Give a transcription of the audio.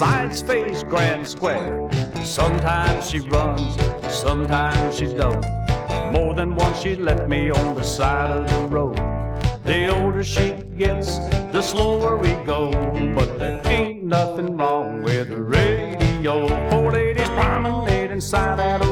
sides face grand square. Sometimes she runs, sometimes she don't. More than once she left me on the side of the road. The older she gets, the slower we go. But there ain't nothing wrong with the radio. Four ladies promenade inside that